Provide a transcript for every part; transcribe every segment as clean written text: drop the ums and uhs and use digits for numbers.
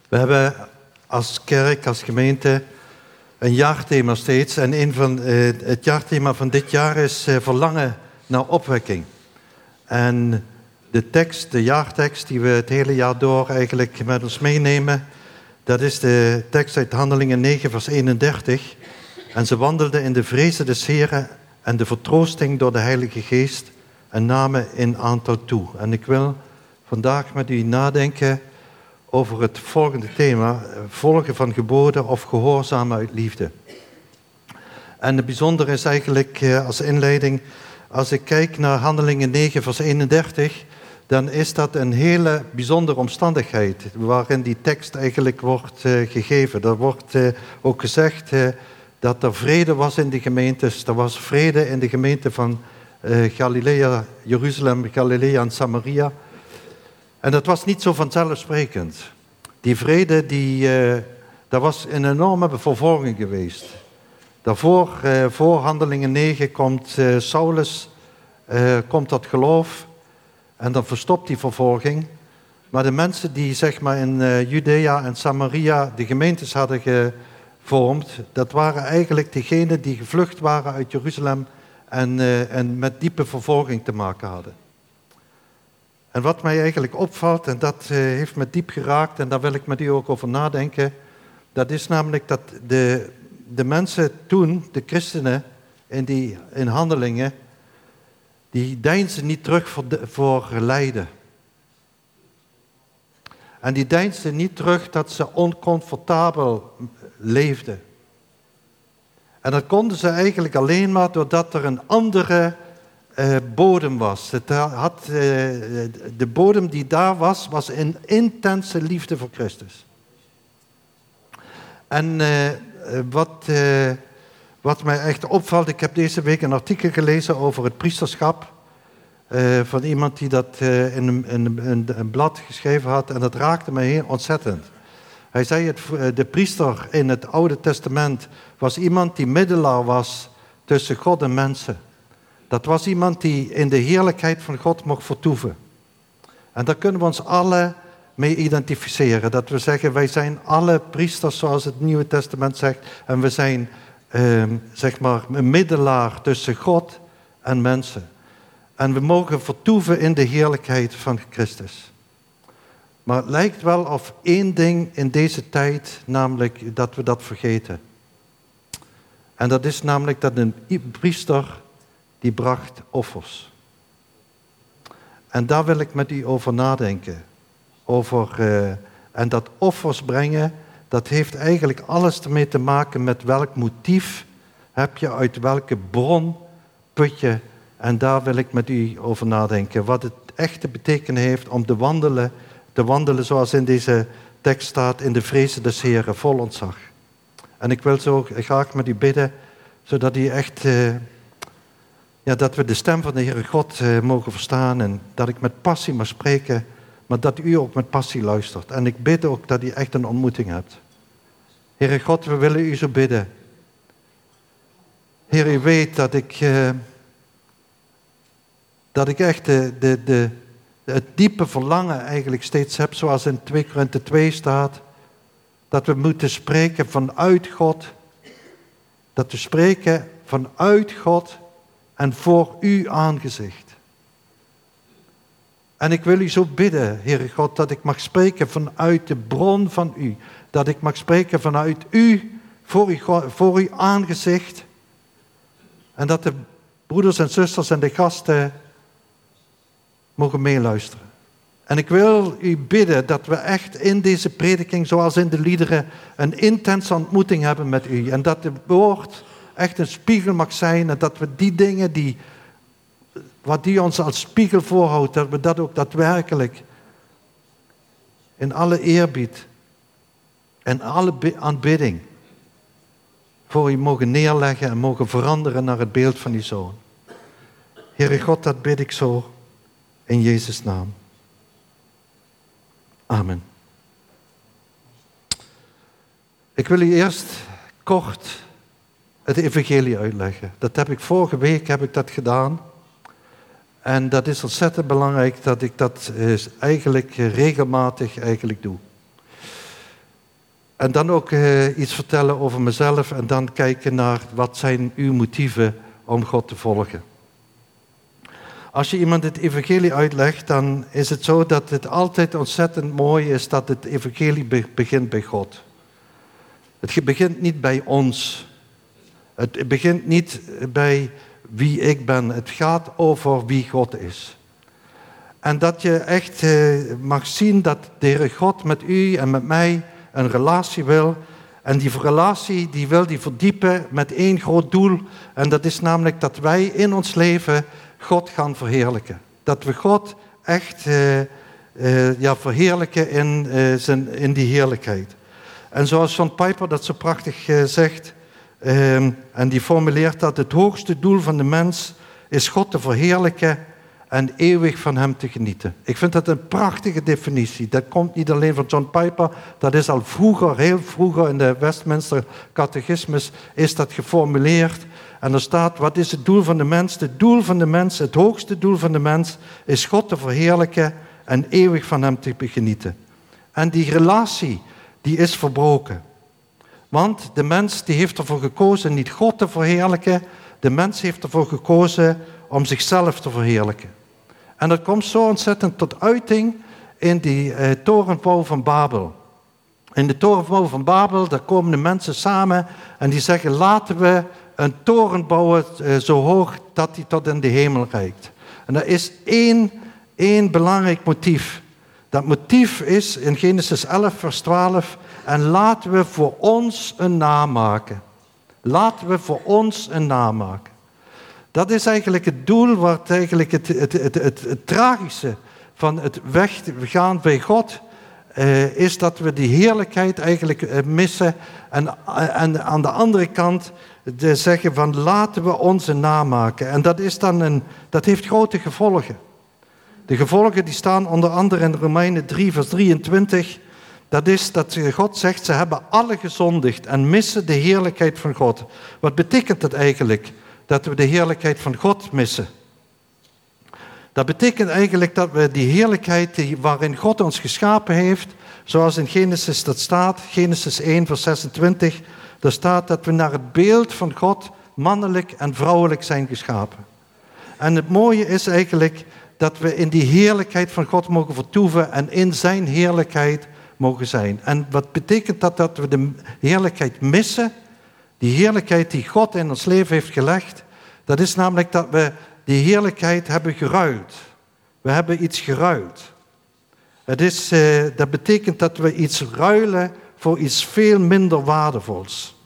We hebben als kerk, als gemeente, een jaarthema steeds. En het jaarthema van dit jaar is verlangen naar opwekking. En de jaartekst die we het hele jaar door eigenlijk met ons meenemen, dat is de tekst uit Handelingen 9 vers 31. En ze wandelden in de vrezen des Heren en de vertroosting door de Heilige Geest en namen in aantal toe. En ik wil vandaag met u nadenken over het volgende thema: volgen van geboden of gehoorzamen uit liefde. En het bijzondere is eigenlijk als inleiding, als ik kijk naar Handelingen 9 vers 31, dan is dat een hele bijzondere omstandigheid waarin die tekst eigenlijk wordt gegeven. Er wordt ook gezegd dat er vrede was in de gemeentes. Er was vrede in de gemeente van Galilea, Jeruzalem, Galilea en Samaria. En dat was niet zo vanzelfsprekend. Die vrede, daar was een enorme vervolging geweest. Daarvoor, voor Handelingen 9, komt Saulus komt tot geloof. En dan verstopt die vervolging. Maar de mensen die zeg maar in Judea en Samaria de gemeentes hadden gevormd, dat waren eigenlijk degenen die gevlucht waren uit Jeruzalem en met diepe vervolging te maken hadden. En wat mij eigenlijk opvalt, en dat heeft me diep geraakt, en daar wil ik met u ook over nadenken, dat is namelijk dat de mensen toen, de christenen in Handelingen, die deinsden niet terug voor lijden. En die deinsden niet terug dat ze oncomfortabel leefden. En dat konden ze eigenlijk alleen maar doordat er een andere bodem was. De bodem die daar was een intense liefde voor Christus. En wat mij echt opvalt, ik heb deze week een artikel gelezen over het priesterschap van iemand die dat in een blad geschreven had, en dat raakte mij heel ontzettend. Hij zei, de priester in het Oude Testament was iemand die middelaar was tussen God en mensen. Dat was iemand die in de heerlijkheid van God mocht vertoeven. En daar kunnen we ons alle mee identificeren. Dat we zeggen, wij zijn alle priesters zoals het Nieuwe Testament zegt. En we zijn zeg maar een middelaar tussen God en mensen. En we mogen vertoeven in de heerlijkheid van Christus. Maar het lijkt wel of één ding in deze tijd, namelijk dat we dat vergeten. En dat is namelijk dat een priester, die bracht offers. En daar wil ik met u over nadenken. En dat offers brengen, dat heeft eigenlijk alles ermee te maken met welk motief heb je, uit welke bron put je. En daar wil ik met u over nadenken. Wat het echte betekenen heeft om te wandelen zoals in deze tekst staat, in de vrezen des Heren, vol ontzag. En ik wil zo graag met u bidden, zodat u echt, dat we de stem van de Heere God mogen verstaan en dat ik met passie mag spreken, maar dat u ook met passie luistert. En ik bid ook dat u echt een ontmoeting hebt. Heere God, we willen u zo bidden. Heer, u weet dat ik echt het diepe verlangen eigenlijk steeds heb, zoals in 2 Korinthe 2 staat, dat we moeten spreken vanuit God. Dat we spreken vanuit God en voor uw aangezicht. En ik wil u zo bidden, Heere God, dat ik mag spreken vanuit de bron van u. Dat ik mag spreken vanuit u, voor uw aangezicht. En dat de broeders en zusters en de gasten mogen meeluisteren. En ik wil u bidden dat we echt in deze prediking, zoals in de liederen, een intense ontmoeting hebben met u. En dat het woord echt een spiegel mag zijn. En dat we die dingen wat die ons als spiegel voorhoudt, dat we dat ook daadwerkelijk in alle eerbied en alle aanbidding voor u mogen neerleggen en mogen veranderen naar het beeld van uw Zoon. Heere God, dat bid ik zo in Jezus' naam. Amen. Ik wil u eerst kort het evangelie uitleggen. Dat heb ik vorige week gedaan. En dat is ontzettend belangrijk dat ik dat eigenlijk regelmatig doe. En dan ook iets vertellen over mezelf en dan kijken naar wat zijn uw motieven om God te volgen. Als je iemand het evangelie uitlegt, dan is het zo dat het altijd ontzettend mooi is dat het evangelie begint bij God. Het begint niet bij ons. Het begint niet bij wie ik ben. Het gaat over wie God is. En dat je echt mag zien dat de Heere God met u en met mij een relatie wil. En die relatie die wil die verdiepen met één groot doel. En dat is namelijk dat wij in ons leven God gaan verheerlijken. Dat we God echt verheerlijken in die heerlijkheid. En zoals John Piper dat zo prachtig zegt, en die formuleert dat het hoogste doel van de mens is God te verheerlijken en eeuwig van hem te genieten. Ik vind dat een prachtige definitie. Dat komt niet alleen van John Piper, dat is al vroeger, heel vroeger in de Westminster Catechismus is dat geformuleerd. En er staat, wat is het doel van de mens? Het doel van de mens, het hoogste doel van de mens, is God te verheerlijken en eeuwig van hem te genieten. En die relatie, die is verbroken. Want de mens die heeft ervoor gekozen niet God te verheerlijken. De mens heeft ervoor gekozen om zichzelf te verheerlijken. En dat komt zo ontzettend tot uiting in die torenbouw van Babel. In de torenbouw van Babel, daar komen de mensen samen en die zeggen, laten we een toren bouwen zo hoog dat die tot in de hemel reikt. En er is één belangrijk motief. Dat motief is in Genesis 11 vers 12, en laten we voor ons een naam maken. Laten we voor ons een naam maken. Dat is eigenlijk het doel, wat eigenlijk het tragische van het weggaan bij God is dat we die heerlijkheid eigenlijk missen. En aan de andere kant zeggen van laten we onze naam maken. En dat heeft grote gevolgen. De gevolgen die staan onder andere in Romeinen 3 vers 23. Dat is dat God zegt, ze hebben alle gezondigd en missen de heerlijkheid van God. Wat betekent dat eigenlijk? Dat we de heerlijkheid van God missen. Dat betekent eigenlijk dat we die heerlijkheid waarin God ons geschapen heeft, zoals in Genesis dat staat, Genesis 1 vers 26, daar staat dat we naar het beeld van God mannelijk en vrouwelijk zijn geschapen. En het mooie is eigenlijk dat we in die heerlijkheid van God mogen vertoeven en in zijn heerlijkheid mogen zijn. En wat betekent dat? Dat we de heerlijkheid missen, die heerlijkheid die God in ons leven heeft gelegd, dat is namelijk dat we die heerlijkheid hebben geruild. We hebben iets geruild. Dat betekent dat we iets ruilen voor iets veel minder waardevols.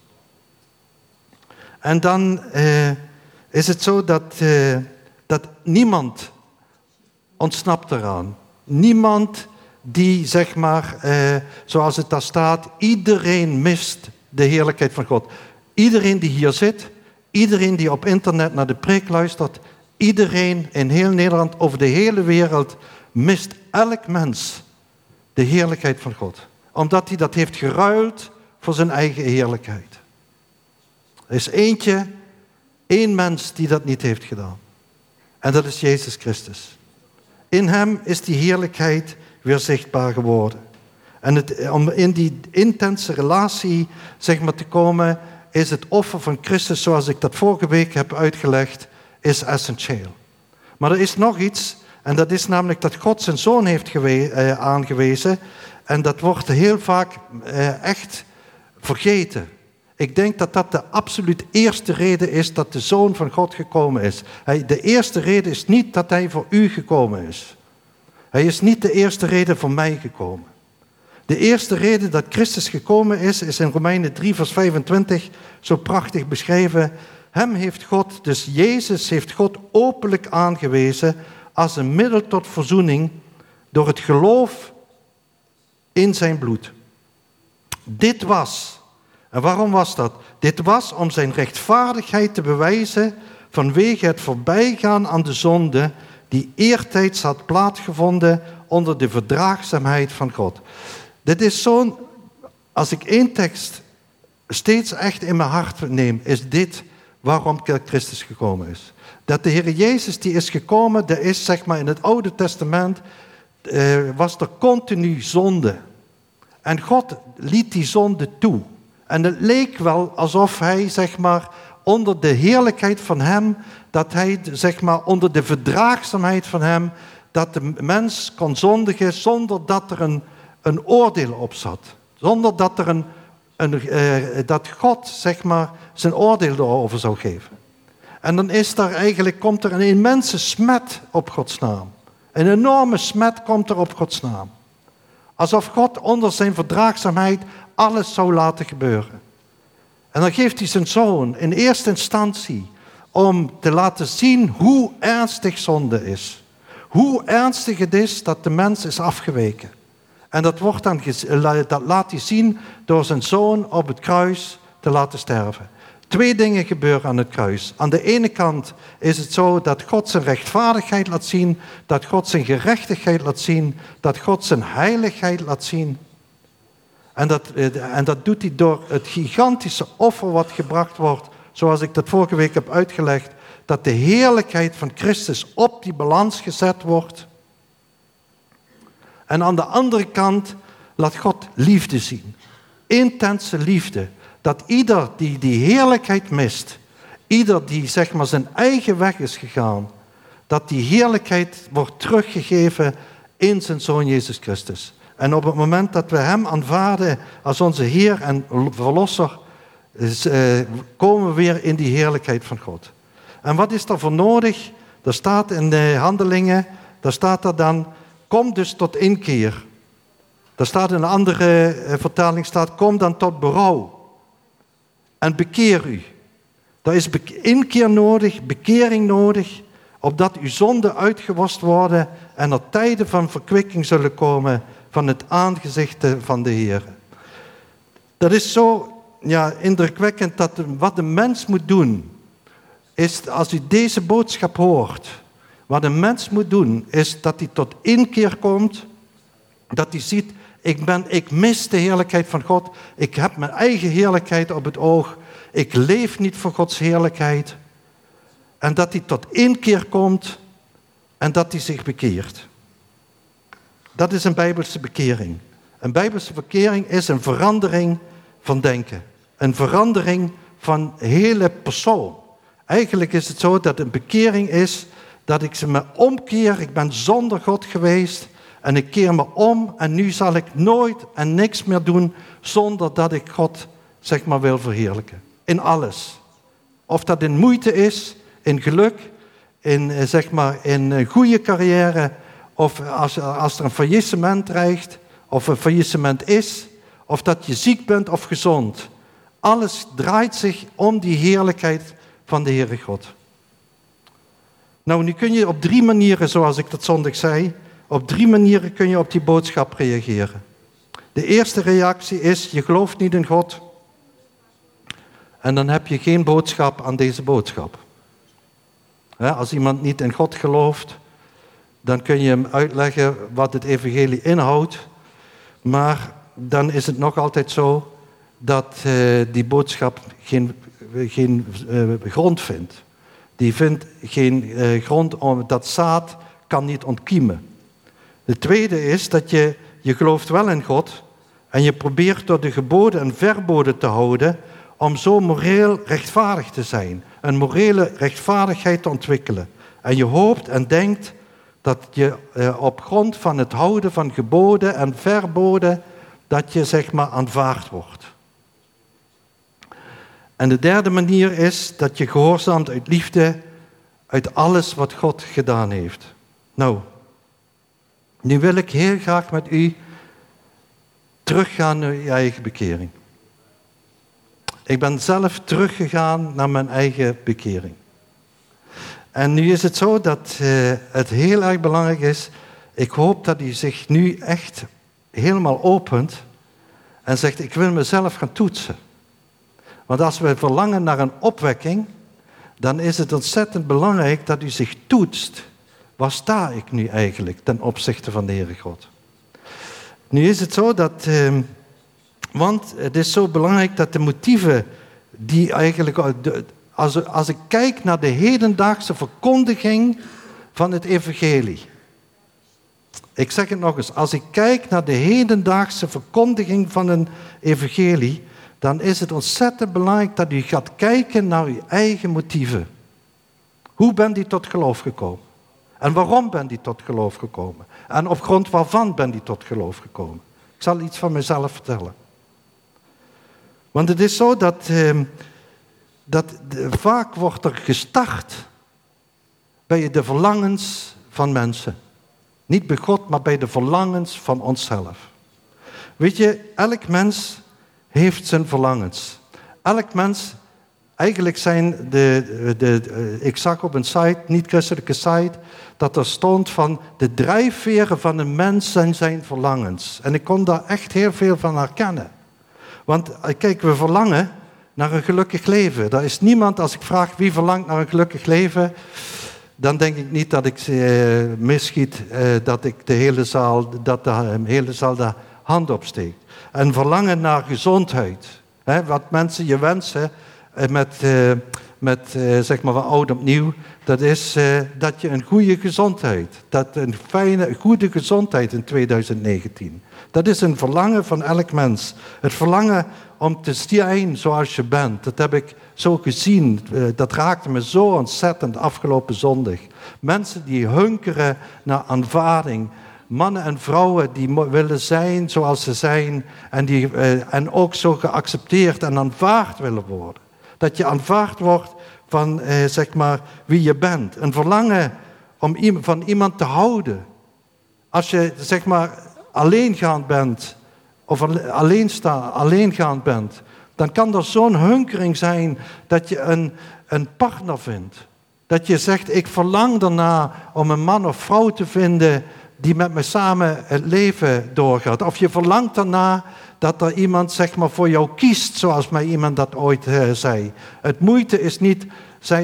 En dan is het zo dat niemand ontsnapt eraan. Niemand die, zeg maar, zoals het daar staat, iedereen mist de heerlijkheid van God. Iedereen die hier zit, iedereen die op internet naar de preek luistert, iedereen in heel Nederland, over de hele wereld, mist elk mens de heerlijkheid van God. Omdat hij dat heeft geruild voor zijn eigen heerlijkheid. Er is één mens die dat niet heeft gedaan. En dat is Jezus Christus. In hem is die heerlijkheid weer zichtbaar geworden. En om in die intense relatie, zeg maar, te komen, is het offer van Christus, zoals ik dat vorige week heb uitgelegd, is essentieel. Maar er is nog iets, en dat is namelijk dat God zijn zoon heeft aangewezen. En dat wordt heel vaak echt vergeten. Ik denk dat dat de absoluut eerste reden is dat de Zoon van God gekomen is. De eerste reden is niet dat hij voor u gekomen is. Hij is niet de eerste reden voor mij gekomen. De eerste reden dat Christus gekomen is in Romeinen 3 vers 25 zo prachtig beschreven. Hem heeft God, dus Jezus heeft God openlijk aangewezen als een middel tot verzoening door het geloof in zijn bloed. Dit was, en waarom was dat? Dit was om zijn rechtvaardigheid te bewijzen vanwege het voorbijgaan aan de zonde die eertijds had plaatsgevonden onder de verdraagzaamheid van God. Dit is zo'n, als ik één tekst steeds echt in mijn hart neem, is dit waarom Christus gekomen is. Dat de Heer Jezus die is gekomen, er is zeg maar in het Oude Testament, was er continu zonde. En God liet die zonde toe. En het leek wel alsof hij, zeg maar, onder de heerlijkheid van hem, dat hij, zeg maar, onder de verdraagzaamheid van hem, dat de mens kon zondigen zonder dat er een oordeel op zat. Zonder dat er dat God, zeg maar, zijn oordeel erover zou geven. En dan komt er een immense smet op Gods naam. Een enorme smet komt er op Gods naam. Alsof God onder zijn verdraagzaamheid alles zou laten gebeuren. En dan geeft hij zijn zoon in eerste instantie om te laten zien hoe ernstig zonde is. Hoe ernstig het is dat de mens is afgeweken. En dat laat hij zien door zijn zoon op het kruis te laten sterven. 2 dingen gebeuren aan het kruis. Aan de ene kant is het zo dat God zijn rechtvaardigheid laat zien, dat God zijn gerechtigheid laat zien, dat God zijn heiligheid laat zien. En dat doet hij door het gigantische offer wat gebracht wordt, zoals ik dat vorige week heb uitgelegd, dat de heerlijkheid van Christus op die balans gezet wordt. En aan de andere kant laat God liefde zien. Intense liefde. Dat ieder die die heerlijkheid mist, ieder die, zeg maar, zijn eigen weg is gegaan, dat die heerlijkheid wordt teruggegeven in zijn Zoon Jezus Christus. En op het moment dat we hem aanvaarden als onze Heer en Verlosser, komen we weer in die heerlijkheid van God. En wat is daarvoor nodig? Er staat in de Handelingen, daar staat er dan, kom dus tot inkeer. Daar staat in een andere vertaling, kom dan tot berouw. En bekeer u. Er is inkeer nodig, bekering nodig, opdat uw zonden uitgewast worden en er tijden van verkwikking zullen komen van het aangezicht van de Heer. Dat is zo indrukwekkend dat wat de mens moet doen, is als u deze boodschap hoort, wat een mens moet doen, is dat hij tot inkeer komt, dat hij ziet, ik mis de heerlijkheid van God, ik heb mijn eigen heerlijkheid op het oog, ik leef niet voor Gods heerlijkheid. En dat hij tot inkeer komt en dat hij zich bekeert. Dat is een Bijbelse bekering. Een Bijbelse bekering is een verandering van denken. Een verandering van hele persoon. Eigenlijk is het zo dat een bekering is dat ik me omkeer. Ik ben zonder God geweest en ik keer me om en nu zal ik nooit en niks meer doen zonder dat ik God, zeg maar, wil verheerlijken. In alles. Of dat in moeite is, in geluk, in, zeg maar, in een goede carrière, of als er een faillissement dreigt, of een faillissement is, of dat je ziek bent of gezond. Alles draait zich om die heerlijkheid van de Heere God. Nou, nu kun je op 3 manieren, zoals ik dat zondag zei, op 3 manieren kun je op die boodschap reageren. De eerste reactie is, je gelooft niet in God. En dan heb je geen boodschap aan deze boodschap. Als iemand niet in God gelooft, dan kun je hem uitleggen wat het evangelie inhoudt. Maar dan is het nog altijd zo dat die boodschap geen grond vindt. Die vindt geen grond, dat zaad kan niet ontkiemen. De tweede is dat je gelooft wel in God en je probeert door de geboden en verboden te houden om zo moreel rechtvaardig te zijn. Een morele rechtvaardigheid te ontwikkelen. En je hoopt en denkt dat je op grond van het houden van geboden en verboden, dat je, zeg maar, aanvaard wordt. En de derde manier is dat je gehoorzaamt uit liefde, uit alles wat God gedaan heeft. Nou, nu wil ik heel graag met u teruggaan naar je eigen bekering. Ik ben zelf teruggegaan naar mijn eigen bekering. En nu is het zo dat het heel erg belangrijk is. Ik hoop dat u zich nu echt helemaal opent en zegt, ik wil mezelf gaan toetsen. Want als we verlangen naar een opwekking, dan is het ontzettend belangrijk dat u zich toetst. Waar sta ik nu eigenlijk ten opzichte van de Heere God? Nu is het zo dat, want het is zo belangrijk dat de motieven die eigenlijk, als ik kijk naar de hedendaagse verkondiging van het evangelie, Ik zeg het nog eens, als ik kijk naar de hedendaagse verkondiging van een evangelie, dan is het ontzettend belangrijk dat u gaat kijken naar uw eigen motieven. Hoe bent u tot geloof gekomen? En waarom bent u tot geloof gekomen? En op grond waarvan bent u tot geloof gekomen? Ik zal iets van mezelf vertellen. Want het is zo dat vaak wordt er gestart bij de verlangens van mensen. Niet bij God, maar bij de verlangens van onszelf. Weet je, elk mens heeft zijn verlangens. Elk mens, eigenlijk zijn ik zag op een site, niet-christelijke site, dat er stond van de drijfveren van een mens zijn verlangens. En ik kon daar echt heel veel van herkennen. Want kijk, we verlangen naar een gelukkig leven. Er is niemand, als ik vraag wie verlangt naar een gelukkig leven, dan denk ik niet dat ik misschiet, dat de hele zaal de hand opsteekt. En verlangen naar gezondheid. Wat mensen je wensen met zeg maar van oud op nieuw, dat is dat je een goede gezondheid, dat een fijne, goede gezondheid in 2019. Dat is een verlangen van elk mens. Het verlangen om te zijn zoals je bent, dat heb ik zo gezien. Dat raakte me zo ontzettend afgelopen zondag. Mensen die hunkeren naar aanvaarding. Mannen en vrouwen die willen zijn zoals ze zijn en ook zo geaccepteerd en aanvaard willen worden. Dat je aanvaard wordt van zeg maar wie je bent. Een verlangen om van iemand te houden. Als je zeg maar alleengaand bent of alleengaand bent, dan kan er zo'n hunkering zijn dat je een partner vindt. Dat je zegt, ik verlang erna om een man of vrouw te vinden die met me samen het leven doorgaat. Of je verlangt erna dat er iemand zeg maar voor jou kiest, zoals mij iemand dat ooit zei. Het moeite is niet, zei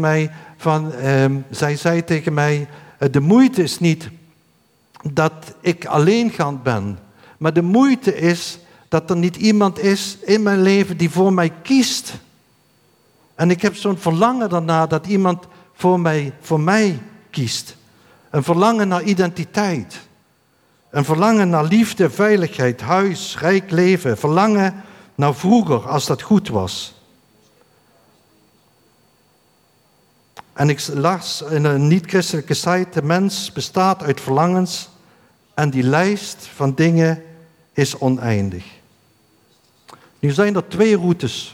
tegen mij, de moeite is niet dat ik alleengaand ben. Maar de moeite is dat er niet iemand is in mijn leven die voor mij kiest. En ik heb zo'n verlangen daarna dat iemand voor mij kiest. Een verlangen naar identiteit. Een verlangen naar liefde, veiligheid, huis, rijk leven. Verlangen naar vroeger, als dat goed was. En ik las in een niet-christelijke site, de mens bestaat uit verlangens en die lijst van dingen is oneindig. Nu zijn er 2 routes.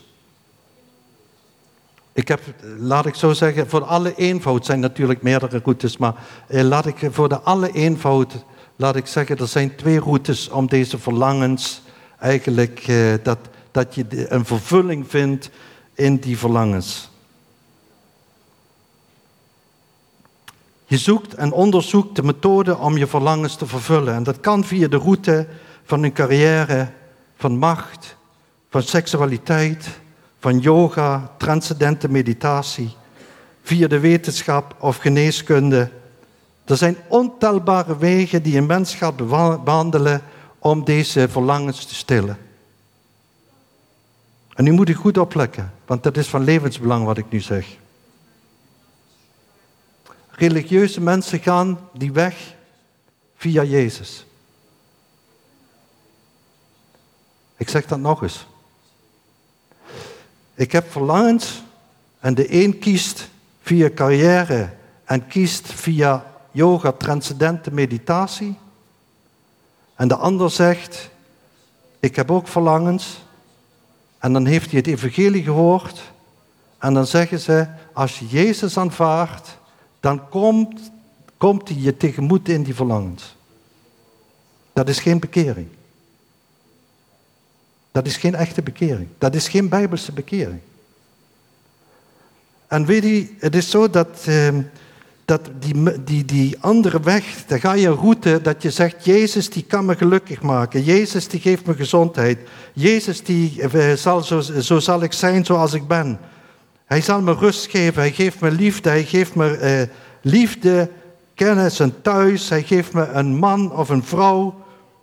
Laat ik zo zeggen, voor alle eenvoud zijn natuurlijk meerdere routes, maar voor de alle eenvoud, laat ik zeggen, er zijn 2 routes om deze verlangens eigenlijk, dat je een vervulling vindt in die verlangens. Je zoekt en onderzoekt de methode om je verlangens te vervullen. En dat kan via de route van een carrière, van macht, van seksualiteit, van yoga, transcendente meditatie, via de wetenschap of geneeskunde. Er zijn ontelbare wegen die een mens gaat bewandelen om deze verlangens te stillen. En nu moet u goed opletten, want dat is van levensbelang wat ik nu zeg. Religieuze mensen gaan die weg via Jezus. Ik zeg dat nog eens. Ik heb verlangens en de een kiest via carrière en kiest via yoga, transcendente meditatie. En de ander zegt, ik heb ook verlangens. En dan heeft hij het evangelie gehoord. En dan zeggen ze, als je Jezus aanvaardt, dan komt hij je tegemoet in die verlangens. Dat is geen bekering. Dat is geen echte bekering. Dat is geen Bijbelse bekering. En weet je, het is zo dat die andere weg, daar ga je een route dat je zegt, Jezus die kan me gelukkig maken. Jezus die geeft me gezondheid. Jezus die zo zal ik zijn zoals ik ben. Hij zal me rust geven. Hij geeft me liefde. Hij geeft me liefde, kennis en thuis. Hij geeft me een man of een vrouw.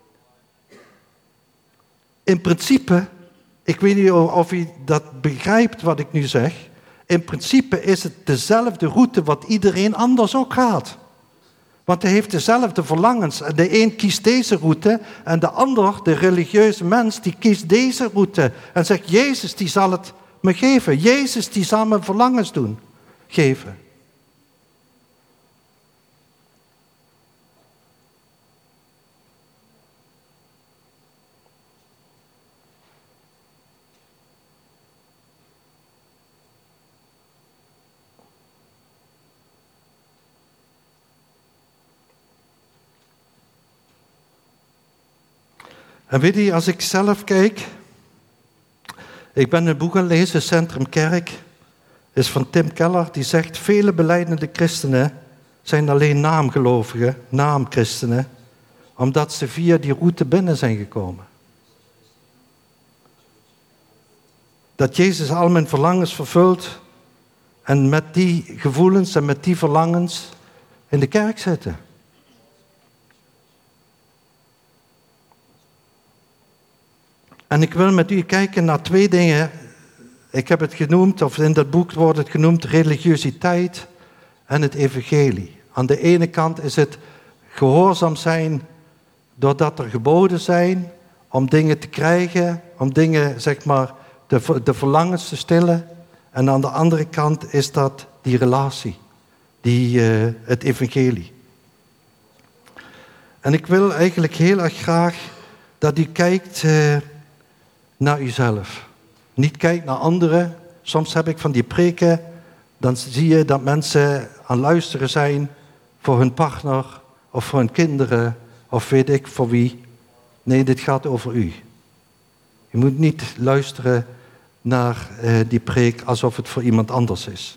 In principe, ik weet niet of u dat begrijpt wat ik nu zeg. In principe is het dezelfde route wat iedereen anders ook gaat. Want hij heeft dezelfde verlangens. De een kiest deze route en de ander, de religieuze mens, die kiest deze route. En zegt, Jezus die zal het me geven. Jezus die zal me verlangens geven. En weet je, als ik zelf kijk, ik ben een boek aan het lezen, Centrum Kerk, is van Tim Keller, die zegt, vele belijdende christenen zijn alleen naamgelovigen, naamchristenen, omdat ze via die route binnen zijn gekomen. Dat Jezus al mijn verlangens vervult en met die gevoelens en met die verlangens in de kerk zitten. En ik wil met u kijken naar 2 dingen. Ik heb het genoemd, of in dat boek wordt het genoemd, religiositeit en het evangelie. Aan de ene kant is het gehoorzaam zijn doordat er geboden zijn om dingen te krijgen, om dingen, zeg maar, de verlangens te stillen. En aan de andere kant is dat die relatie, het evangelie. En ik wil eigenlijk heel erg graag dat u kijkt naar uzelf. Niet kijkt naar anderen. Soms heb ik van die preken, dan zie je dat mensen aan luisteren zijn voor hun partner of voor hun kinderen of weet ik voor wie. Nee, dit gaat over u. Je moet niet luisteren naar die preek alsof het voor iemand anders is.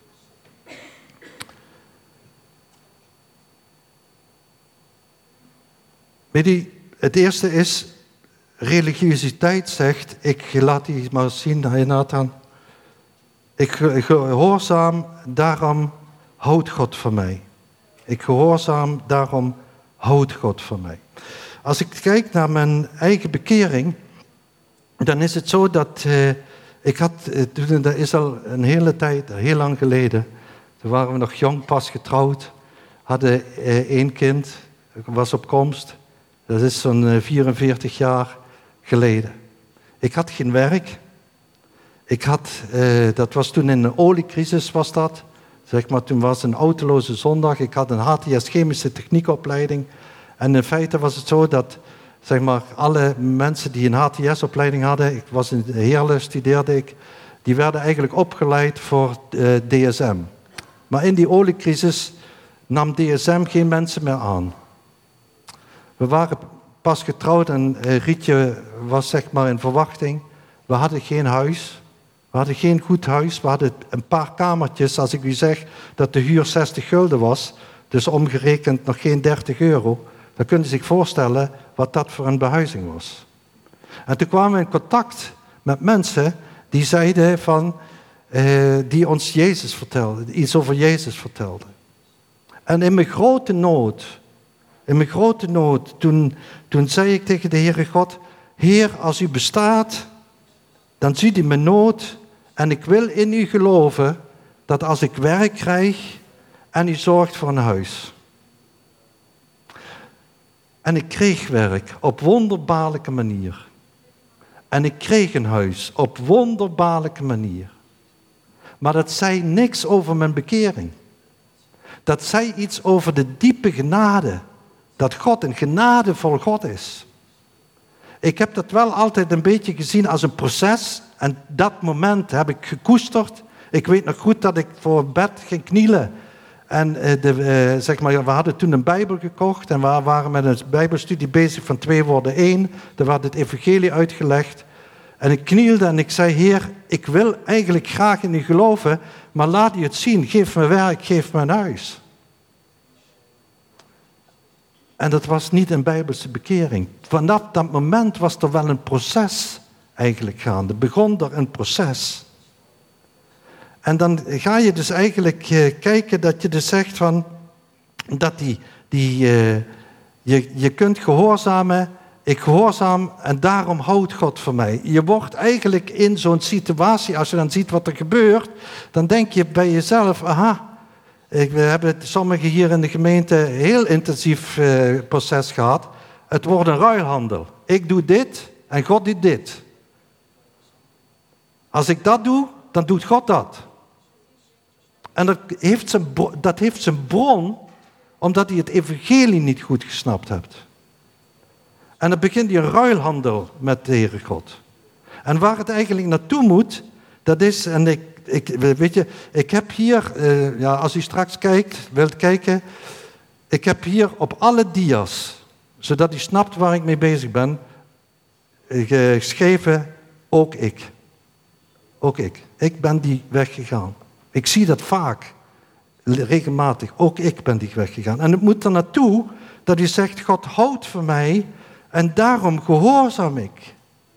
Weet je, het eerste is, religiositeit zegt, ik laat die maar zien, Nathan. Ik gehoorzaam, daarom houdt God van mij. Ik gehoorzaam, daarom houdt God van mij. Als ik kijk naar mijn eigen bekering, dan is het zo dat dat is al een hele tijd, heel lang geleden. Toen waren we nog jong, pas getrouwd, hadden 1 kind, was op komst. Dat is zo'n 44 jaar geleden. Ik had geen werk. Dat was toen in een oliecrisis was dat. Zeg maar, toen was een autoloze zondag. Ik had een HTS chemische techniekopleiding. En in feite was het zo dat, zeg maar, alle mensen die een HTS-opleiding hadden, ik was in Heerlen, studeerde ik, die werden eigenlijk opgeleid voor DSM. Maar in die oliecrisis nam DSM geen mensen meer aan. We waren pas getrouwd en Rietje was, zeg maar, in verwachting. We hadden geen huis. We hadden geen goed huis. We hadden een paar kamertjes. Als ik u zeg dat de huur 60 gulden was, dus omgerekend nog geen 30 euro, dan kunt u zich voorstellen wat dat voor een behuizing was. En toen kwamen we in contact met mensen die zeiden van, die ons Jezus vertelden, iets over Jezus vertelden. En in mijn grote nood, toen zei ik tegen de Heere God, Heer, als u bestaat, dan ziet u mijn nood en ik wil in u geloven dat als ik werk krijg en u zorgt voor een huis. En ik kreeg werk op wonderbaarlijke manier. En ik kreeg een huis op wonderbaarlijke manier. Maar dat zei niks over mijn bekering. Dat zei iets over de diepe genade. Dat God een genadevol God is. Ik heb dat wel altijd een beetje gezien als een proces. En dat moment heb ik gekoesterd. Ik weet nog goed dat ik voor bed ging knielen. En zeg maar, we hadden toen een Bijbel gekocht. En we waren met een Bijbelstudie bezig van 2 worden 1. Er werd het evangelie uitgelegd. En ik knielde en ik zei, Heer, ik wil eigenlijk graag in u geloven. Maar laat u het zien. Geef me werk, geef me een huis. En dat was niet een Bijbelse bekering. Vanaf dat moment was er wel een proces eigenlijk gaande. Begon er een proces. En dan ga je dus eigenlijk kijken dat je dus zegt van, dat je kunt gehoorzamen, ik gehoorzaam en daarom houdt God van mij. Je wordt eigenlijk in zo'n situatie, als je dan ziet wat er gebeurt, dan denk je bij jezelf, aha, We hebben sommigen hier in de gemeente een heel intensief proces gehad. Het wordt een ruilhandel. Ik doe dit en God doet dit. Als ik dat doe, dan doet God dat. En dat heeft zijn bron, omdat hij het evangelie niet goed gesnapt hebt. En dan begint hij een ruilhandel met de Heere God. En waar het eigenlijk naartoe moet, dat is, en ik heb hier, als u straks wilt kijken, ik heb hier op alle dia's, zodat u snapt waar ik mee bezig ben, geschreven, ook ik. Ook ik. Ik ben die weg gegaan. Ik zie dat vaak, regelmatig. Ook ik ben die weg gegaan. En het moet er naartoe dat u zegt, God houdt van mij en daarom gehoorzaam ik.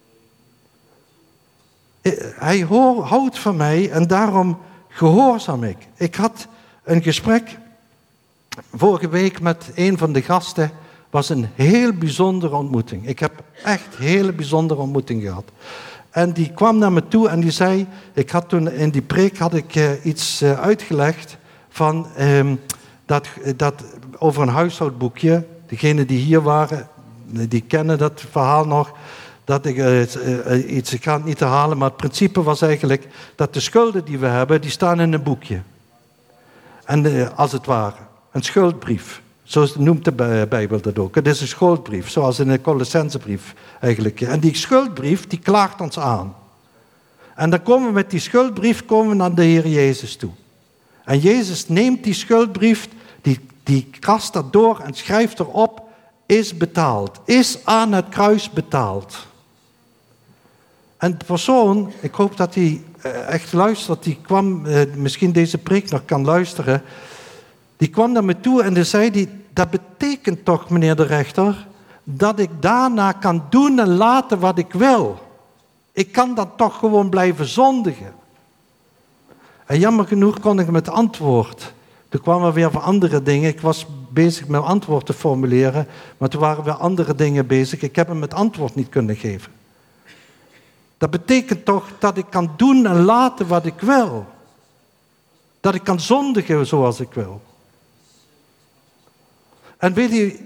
Hij houdt van mij en daarom gehoorzaam ik. Ik had een gesprek vorige week met een van de gasten. Was een heel bijzondere ontmoeting. Ik heb echt een hele bijzondere ontmoeting gehad. En die kwam naar me toe en die zei, ik had toen in die preek iets uitgelegd van dat over een huishoudboekje. Degenen die hier waren, die kennen dat verhaal nog. Ik ga het niet herhalen, maar het principe was eigenlijk dat de schulden die we hebben, die staan in een boekje. En als het ware, een schuldbrief. Zo noemt de Bijbel dat ook. Het is een schuldbrief, zoals in de Colossensebrief eigenlijk. En die schuldbrief, die klaagt ons aan. En dan komen we met die schuldbrief naar de Heer Jezus toe. En Jezus neemt die schuldbrief, die krast dat door en schrijft erop, is betaald. Is aan het kruis betaald. En de persoon, ik hoop dat hij echt luistert, die kwam, misschien deze preek nog kan luisteren. Die kwam naar me toe en die zei, dat betekent toch, meneer de rechter, dat ik daarna kan doen en laten wat ik wil. Ik kan dan toch gewoon blijven zondigen. En jammer genoeg kon ik met antwoord. Toen kwamen we weer voor andere dingen. Ik was bezig met antwoord te formuleren, maar toen waren weer andere dingen bezig. Ik heb hem het antwoord niet kunnen geven. Dat betekent toch dat ik kan doen en laten wat ik wil. Dat ik kan zondigen zoals ik wil. En weet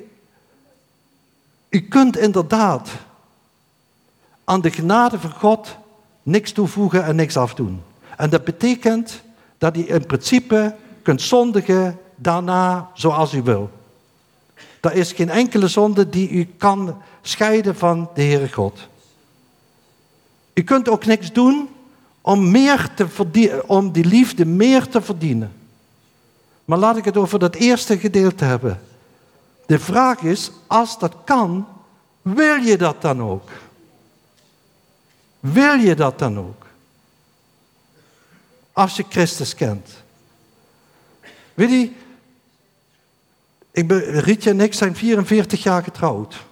u kunt inderdaad aan de genade van God niks toevoegen en niks afdoen. En dat betekent dat u in principe kunt zondigen daarna zoals u wil. Er is geen enkele zonde die u kan scheiden van de Heere God. U kunt ook niks doen om die liefde meer te verdienen. Maar laat ik het over dat eerste gedeelte hebben. De vraag is, als dat kan, wil je dat dan ook? Wil je dat dan ook? Als je Christus kent. Weet je, Rietje en ik zijn 44 jaar getrouwd.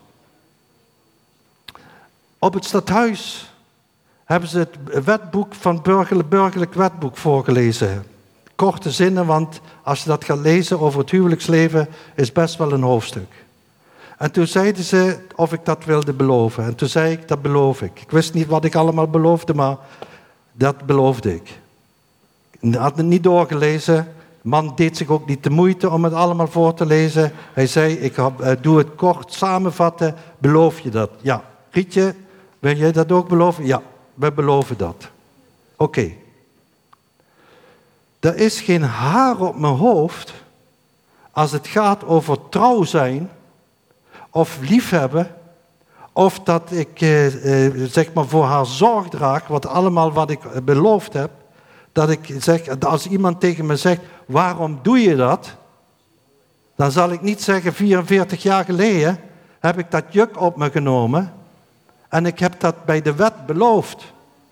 Op het stadhuis hebben ze het wetboek van burgerlijk wetboek voorgelezen. Korte zinnen, want als je dat gaat lezen over het huwelijksleven, is best wel een hoofdstuk. En toen zeiden ze of ik dat wilde beloven. En toen zei ik, dat beloof ik. Ik wist niet wat ik allemaal beloofde, maar dat beloofde ik. Ik had het niet doorgelezen. De man deed zich ook niet de moeite om het allemaal voor te lezen. Hij zei, ik doe het kort samenvatten, beloof je dat? Ja. Rietje, wil jij dat ook beloven? Ja, we beloven dat. Oké. Er is geen haar op mijn hoofd als het gaat over trouw zijn of liefhebben of dat ik zeg maar voor haar zorg draag, wat ik beloofd heb, dat ik zeg, als iemand tegen me zegt, waarom doe je dat? Dan zal ik niet zeggen, 44 jaar geleden heb ik dat juk op me genomen en ik heb dat bij de wet beloofd.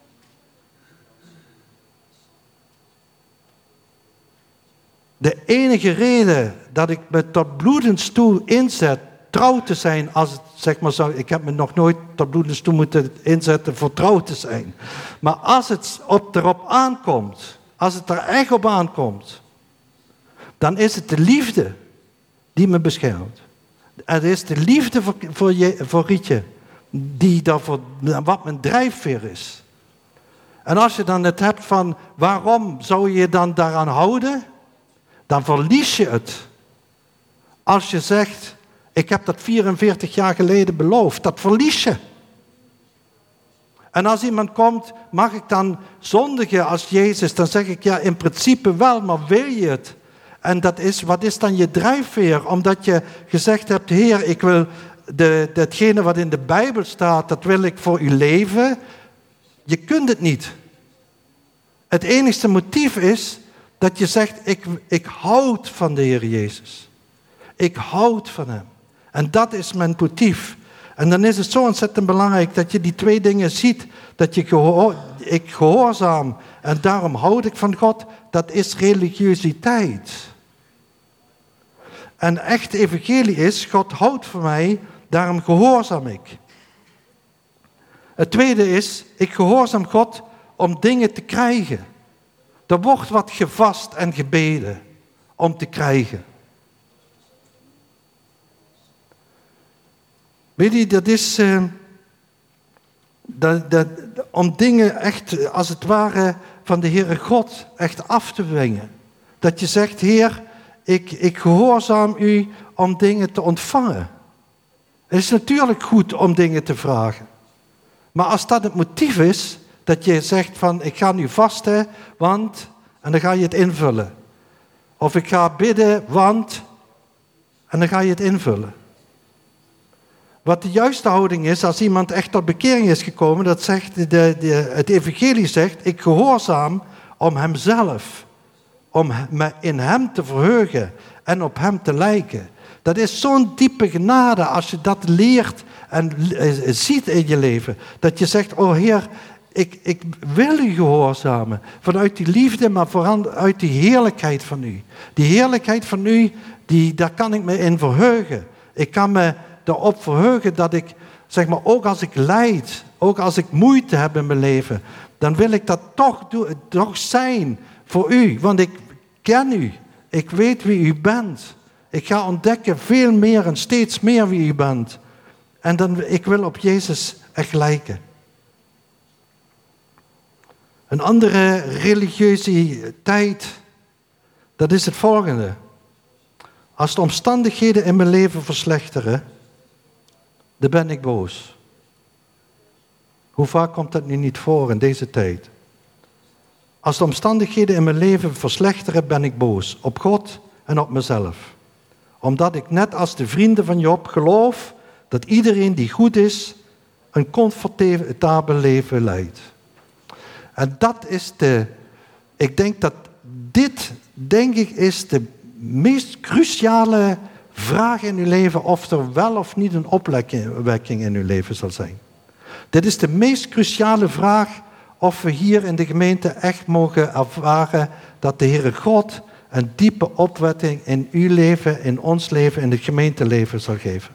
De enige reden dat ik me tot bloedens toe inzet, trouw te zijn, als het, zeg maar zo, ik heb me nog nooit tot bloedens toe moeten inzetten voor trouw te zijn. Maar als het erop aankomt, als het er echt op aankomt, dan is het de liefde die me beschermt. Het is de liefde voor Rietje, wat mijn drijfveer is. En als je dan het hebt van, waarom zou je dan daaraan houden? dan verlies je het. Als je zegt, ik heb dat 44 jaar geleden beloofd, dat verlies je. En als iemand komt, mag ik dan zondigen als Jezus? Dan zeg ik, ja, in principe wel, maar wil je het? En wat is dan je drijfveer? Omdat je gezegd hebt, Heer, ik wil datgene wat in de Bijbel staat, dat wil ik voor u leven. Je kunt het niet. Het enigste motief is dat je zegt, ik houd van de Heer Jezus. Ik houd van hem. En dat is mijn motief. En dan is het zo ontzettend belangrijk dat je die twee dingen ziet. Dat ik gehoorzaam en daarom houd ik van God. Dat is religiositeit. En echt evangelie is, God houdt van mij, daarom gehoorzaam ik. Het tweede is, ik gehoorzaam God om dingen te krijgen. Er wordt wat gevast en gebeden om te krijgen. Weet je, dat is om dingen echt als het ware van de Heere God echt af te dwingen. Dat je zegt, Heer, ik gehoorzaam u om dingen te ontvangen. Het is natuurlijk goed om dingen te vragen. Maar als dat het motief is, dat je zegt van ik ga nu vasten, want, en dan ga je het invullen. Of ik ga bidden, want, en dan ga je het invullen. Wat de juiste houding is, als iemand echt tot bekering is gekomen, dat zegt het evangelie zegt, ik gehoorzaam om hemzelf, om me in hem te verheugen en op hem te lijken. Dat is zo'n diepe genade als je dat leert en ziet in je leven. Dat je zegt, oh Heer, ik wil u gehoorzamen. Vanuit die liefde, maar vooral uit die heerlijkheid van u. Die heerlijkheid van u, daar kan ik me in verheugen. Ik kan me erop verheugen dat ik, zeg maar, ook als ik lijd, ook als ik moeite heb in mijn leven, dan wil ik dat toch zijn voor u. Want ik ken u. Ik weet wie u bent. Ik ga ontdekken veel meer en steeds meer wie u bent. En ik wil op Jezus echt lijken. Een andere religiositeit, dat is het volgende. Als de omstandigheden in mijn leven verslechteren, dan ben ik boos. Hoe vaak komt dat nu niet voor in deze tijd? Als de omstandigheden in mijn leven verslechteren, ben ik boos. Op God en op mezelf. Omdat ik net als de vrienden van Job geloof dat iedereen die goed is, een comfortabel leven leidt. En dat is ik denk dat dit, is de meest cruciale vraag in uw leven, of er wel of niet een opwekking in uw leven zal zijn. Dit is de meest cruciale vraag, of we hier in de gemeente echt mogen ervaren dat de Heere God een diepe opwekking in uw leven, in ons leven, in het gemeenteleven zal geven.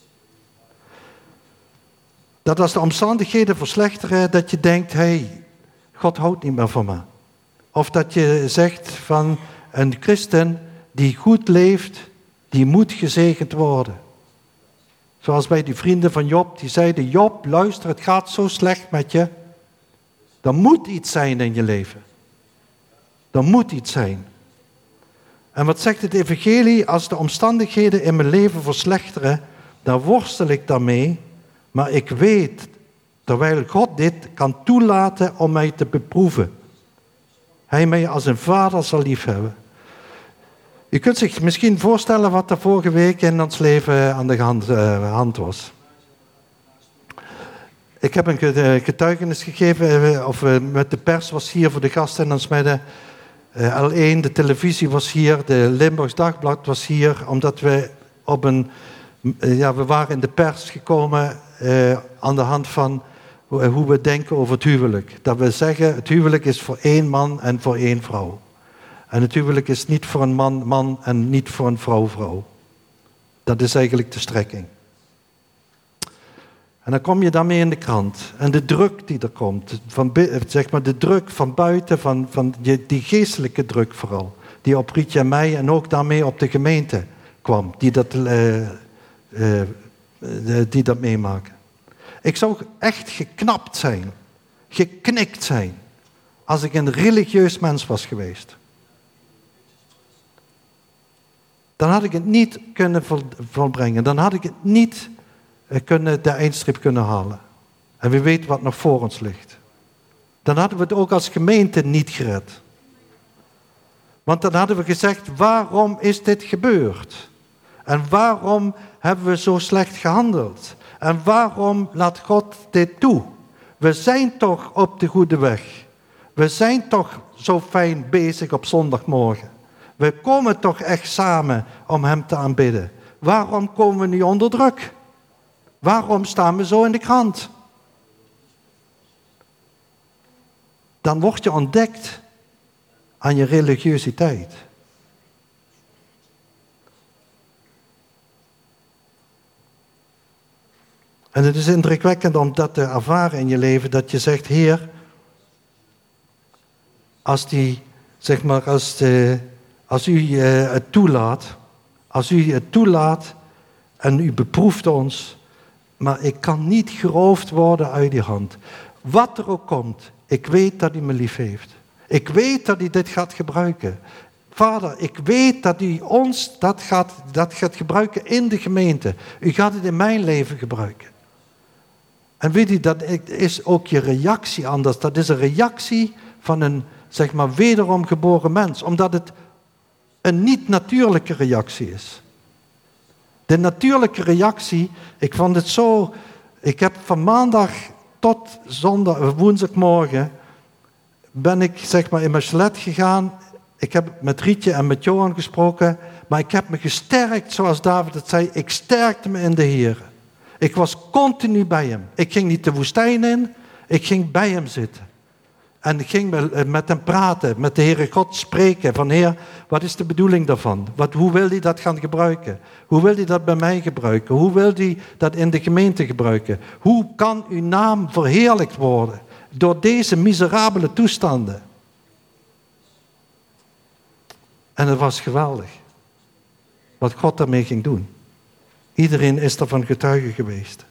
Dat als de omstandigheden verslechteren, dat je denkt, hey, God houdt niet meer van me. Of dat je zegt van een christen die goed leeft, die moet gezegend worden. Zoals bij die vrienden van Job, die zeiden, Job, luister, het gaat zo slecht met je. Er moet iets zijn in je leven. Er moet iets zijn. En wat zegt het evangelie? Als de omstandigheden in mijn leven verslechteren, dan worstel ik daarmee. Maar ik weet, terwijl God dit kan toelaten om mij te beproeven. Hij mij als een vader zal liefhebben. U kunt zich misschien voorstellen wat er vorige week in ons leven aan de hand was. Ik heb een getuigenis gegeven, of met de pers was hier voor de gasten in ons midden. L1, de televisie was hier, de Limburgs Dagblad was hier, omdat we we waren in de pers gekomen aan de hand van hoe we denken over het huwelijk. Dat we zeggen, het huwelijk is voor 1 man en voor 1 vrouw. En het huwelijk is niet voor een man en niet voor een vrouw. Dat is eigenlijk de strekking. En dan kom je daarmee in de krant. En de druk die er komt, zeg maar de druk van buiten, van die geestelijke druk vooral, die op Rietje en mij en ook daarmee op de gemeente kwam, die dat meemaken. Ik zou echt geknapt zijn, geknikt zijn, als ik een religieus mens was geweest. dan had ik het niet kunnen volbrengen. Dan had ik het niet de eindstreep kunnen halen. En wie weet wat nog voor ons ligt. Dan hadden we het ook als gemeente niet gered. Want dan hadden we gezegd, waarom is dit gebeurd? En waarom hebben we zo slecht gehandeld? En waarom laat God dit toe? We zijn toch op de goede weg. We zijn toch zo fijn bezig op zondagmorgen. We komen toch echt samen om hem te aanbidden. Waarom komen we nu onder druk? Waarom staan we zo in de krant? Dan word je ontdekt aan je religiositeit. En het is indrukwekkend om dat te ervaren in je leven, dat je zegt, Heer, als u het toelaat en u beproeft ons, maar ik kan niet geroofd worden uit die hand. Wat er ook komt, ik weet dat u me lief heeft. Ik weet dat u dit gaat gebruiken. Vader, ik weet dat u ons dat gaat gebruiken in de gemeente. U gaat het in mijn leven gebruiken. En weet u, dat is ook je reactie anders. Dat is een reactie van een, wederom geboren mens. Omdat het een niet-natuurlijke reactie is. De natuurlijke reactie, ik vond het zo. Ik heb van maandag tot woensdagmorgen ben ik in mijn chalet gegaan. Ik heb met Rietje en met Johan gesproken. Maar ik heb me gesterkt, zoals David het zei. Ik sterkte me in de Heer. Ik was continu bij hem. Ik ging niet de woestijn in. Ik ging bij hem zitten. En ik ging met hem praten, met de Heere God spreken. Van Heer, wat is de bedoeling daarvan? Hoe wil hij dat gaan gebruiken? Hoe wil hij dat bij mij gebruiken? Hoe wil hij dat in de gemeente gebruiken? Hoe kan uw naam verheerlijkt worden door deze miserabele toestanden? En het was geweldig. Wat God daarmee ging doen. Iedereen is daarvan getuige geweest.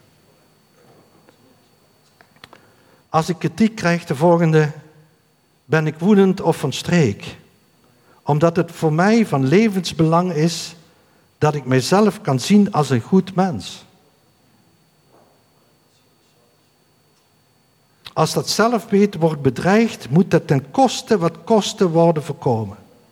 Als ik kritiek krijg, de volgende, ben ik woedend of van streek. Omdat het voor mij van levensbelang is dat ik mijzelf kan zien als een goed mens. Als dat zelfweten wordt bedreigd, moet dat ten koste wat koste worden voorkomen.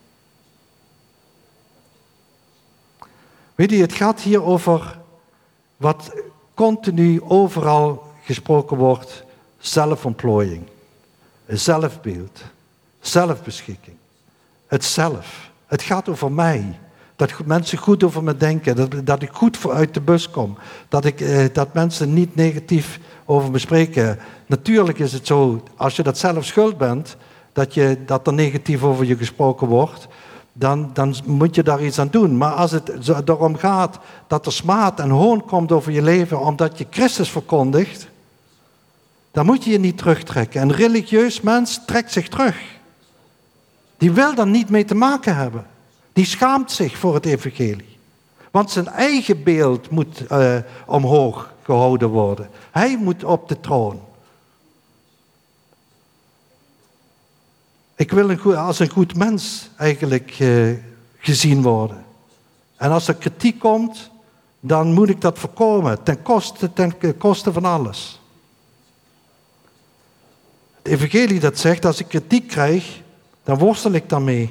Weet je, het gaat hier over wat continu overal gesproken wordt. Zelfontplooiing, zelfbeeld, zelfbeschikking, het zelf. Het gaat over mij. Dat mensen goed over me denken, dat ik goed uit de bus kom. Dat mensen niet negatief over me spreken. Natuurlijk is het zo, als je dat zelf schuld bent, dat er negatief over je gesproken wordt, dan moet je daar iets aan doen. Maar als het erom gaat dat er smaad en hoon komt over je leven omdat je Christus verkondigt, dan moet je je niet terugtrekken. Een religieus mens trekt zich terug. Die wil daar niet mee te maken hebben. Die schaamt zich voor het evangelie. Want zijn eigen beeld moet omhoog gehouden worden. Hij moet op de troon. Ik wil als een goed mens eigenlijk gezien worden. En als er kritiek komt, dan moet ik dat voorkomen. Ten koste van alles. Het evangelie dat zegt, als ik kritiek krijg, dan worstel ik daarmee.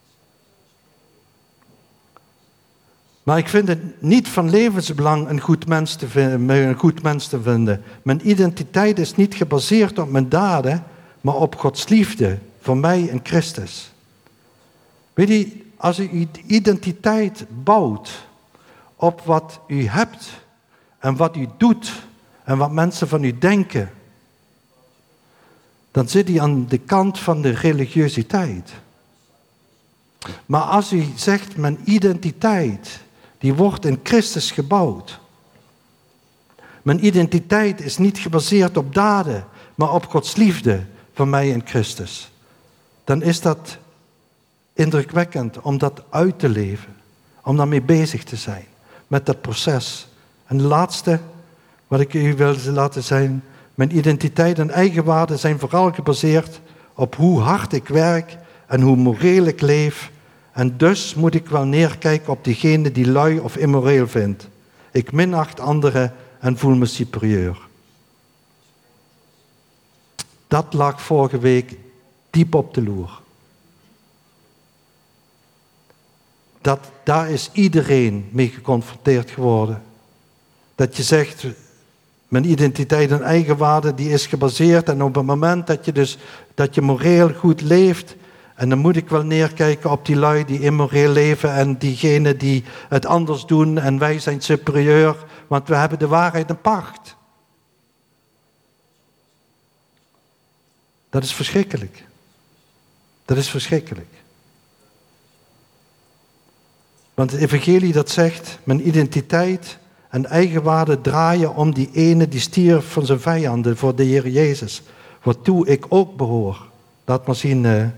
Maar ik vind het niet van levensbelang een goed mens te vinden. Mijn identiteit is niet gebaseerd op mijn daden, maar op Gods liefde voor mij in Christus. Weet je, als u uw identiteit bouwt op wat u hebt en wat u doet en wat mensen van u denken, dan zit hij aan de kant van de religiositeit. Maar als u zegt, mijn identiteit, die wordt in Christus gebouwd. Mijn identiteit is niet gebaseerd op daden, maar op Gods liefde voor mij in Christus. Dan is dat indrukwekkend om dat uit te leven. Om daarmee bezig te zijn. Met dat proces. En de laatste, wat ik u wil laten zijn, mijn identiteit en eigenwaarde zijn vooral gebaseerd op hoe hard ik werk en hoe moreel ik leef En dus moet ik wel neerkijken op diegene die lui of immoreel vindt. Ik minacht anderen en voel me superieur. Dat lag vorige week diep op de loer. Daar is iedereen mee geconfronteerd geworden. Dat je zegt, mijn identiteit en eigenwaarde die is gebaseerd. En op het moment dat je moreel goed leeft. En dan moet ik wel neerkijken op die lui die immoreel leven. En diegenen die het anders doen. En wij zijn superieur. Want we hebben de waarheid in pacht. Dat is verschrikkelijk. Dat is verschrikkelijk. Want het evangelie dat zegt, mijn identiteit en eigenwaarde draaien om die ene die stierf van zijn vijanden voor de Heer Jezus. Waartoe ik ook behoor. Laat maar zien.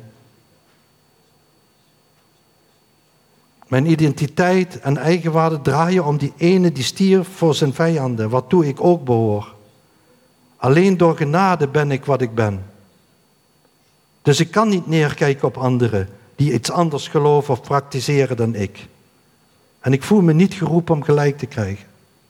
Mijn identiteit en eigenwaarde draaien om die ene die stierf voor zijn vijanden. Waartoe ik ook behoor. Alleen door genade ben ik wat ik ben. Dus ik kan niet neerkijken op anderen die iets anders geloven of praktiseren dan ik. En ik voel me niet geroepen om gelijk te krijgen.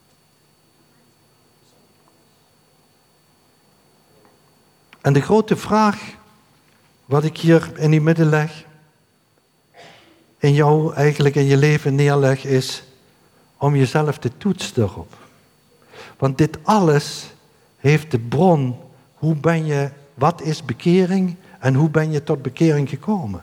En de grote vraag, wat ik hier in die midden leg, in jou eigenlijk in je leven neerleg, is om jezelf te toetsen erop. Want dit alles heeft de bron, wat is bekering en hoe ben je tot bekering gekomen?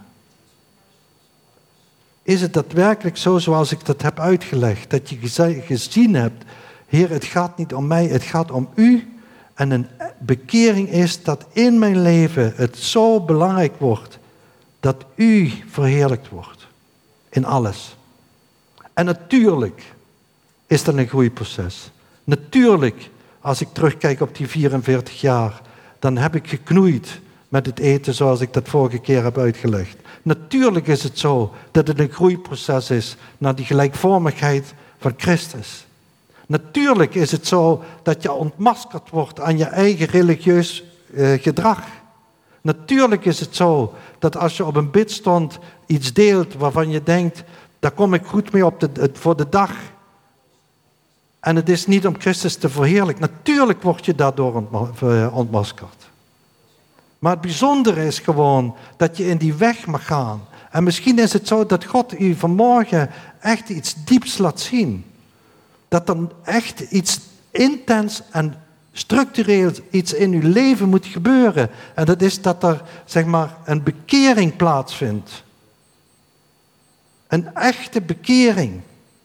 Is het daadwerkelijk zo zoals ik dat heb uitgelegd, dat je gezien hebt, Heer, het gaat niet om mij, het gaat om u. En een bekering is dat in mijn leven het zo belangrijk wordt dat u verheerlijkt wordt in alles. En natuurlijk is dat een groeiproces. Natuurlijk, als ik terugkijk op die 44 jaar, dan heb ik geknoeid met het eten zoals ik dat vorige keer heb uitgelegd. Natuurlijk is het zo dat het een groeiproces is naar die gelijkvormigheid van Christus. Natuurlijk is het zo dat je ontmaskerd wordt aan je eigen religieus gedrag. Natuurlijk is het zo dat als je op een bidstond iets deelt waarvan je denkt, daar kom ik goed mee voor de dag. En het is niet om Christus te verheerlijken. Natuurlijk word je daardoor ontmaskerd. Maar het bijzondere is gewoon dat je in die weg mag gaan. En misschien is het zo dat God u vanmorgen echt iets dieps laat zien. Dat er echt iets intens en structureel iets in uw leven moet gebeuren. En dat is dat er, zeg maar, een bekering plaatsvindt. Een echte bekering.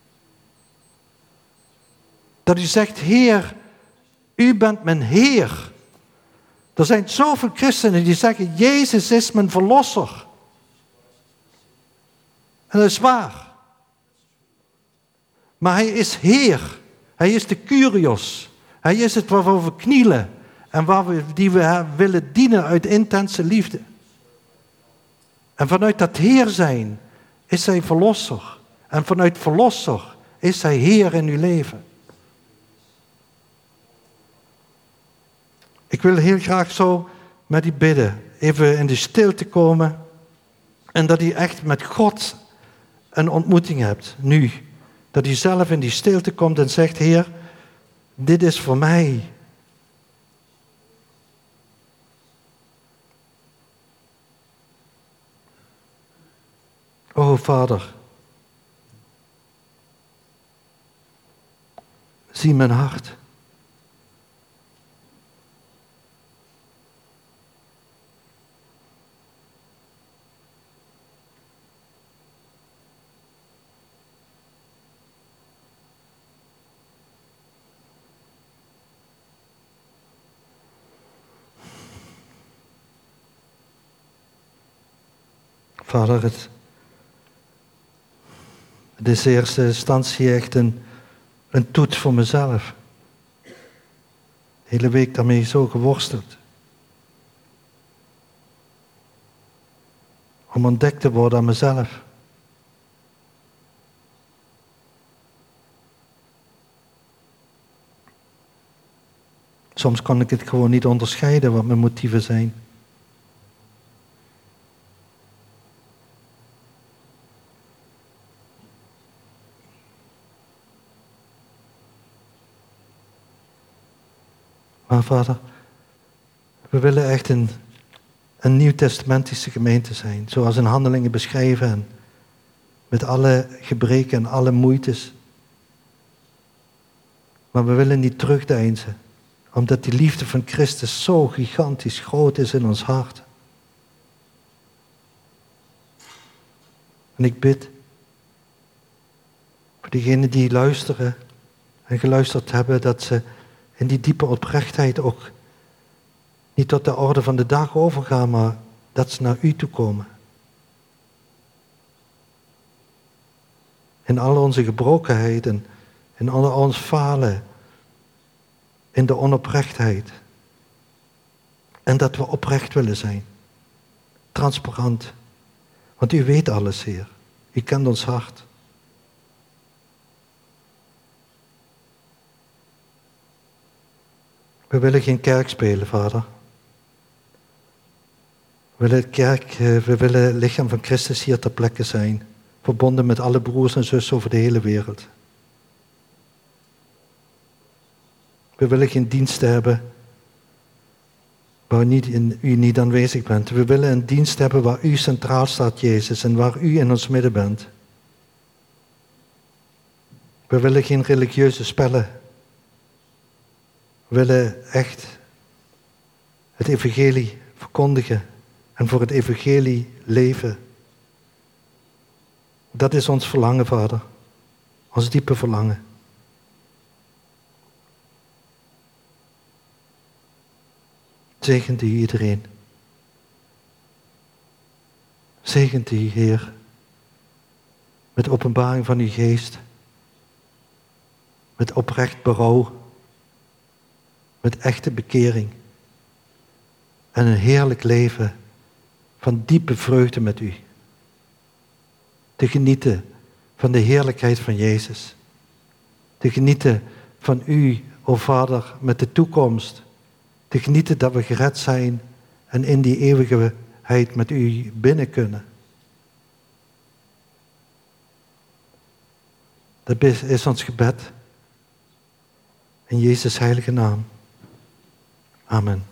Dat u zegt, Heer, u bent mijn Heer. Er zijn zoveel christenen die zeggen, Jezus is mijn verlosser. En dat is waar. Maar hij is Heer. Hij is de Kyrios. Hij is het waarvoor we knielen. En die we willen dienen uit intense liefde. En vanuit dat Heer zijn is hij verlosser. En vanuit verlosser is hij Heer in uw leven. Ik wil heel graag zo met u bidden. Even in de stilte komen. En dat u echt met God een ontmoeting hebt. Nu. Dat u zelf in die stilte komt en zegt, Heer, dit is voor mij. O Vader. Zie mijn hart. Vader, het is in eerste instantie echt een toets voor mezelf. De hele week daarmee zo geworsteld. Om ontdekt te worden aan mezelf. Soms kan ik het gewoon niet onderscheiden wat mijn motieven zijn. Maar Vader, we willen echt een nieuwtestamentische gemeente zijn. Zoals in Handelingen beschreven. En met alle gebreken en alle moeites. Maar we willen niet terugdeinzen. Omdat die liefde van Christus zo gigantisch groot is in ons hart. En ik bid voor diegenen die luisteren en geluisterd hebben, dat ze in die diepe oprechtheid ook niet tot de orde van de dag overgaan, maar dat ze naar u toe komen. In al onze gebrokenheid en in al ons falen, in de onoprechtheid. En dat we oprecht willen zijn. Transparant. Want u weet alles, Heer. U kent ons hart. We willen geen kerk spelen, Vader. We willen het lichaam van Christus hier ter plekke zijn. Verbonden met alle broers en zussen over de hele wereld. We willen geen diensten hebben waar u niet aanwezig bent. We willen een dienst hebben waar u centraal staat, Jezus, en waar u in ons midden bent. We willen geen religieuze spellen. We willen echt het evangelie verkondigen en voor het evangelie leven. Dat is ons verlangen, Vader. Ons diepe verlangen. Zegent u iedereen. Zegent u, Heer, met openbaring van uw geest, met oprecht berouw, met echte bekering en een heerlijk leven van diepe vreugde met u. Te genieten van de heerlijkheid van Jezus. Te genieten van u, o Vader, met de toekomst. Te genieten dat we gered zijn en in die eeuwigheid met u binnen kunnen. Dat is ons gebed. In Jezus' heilige naam. Amen.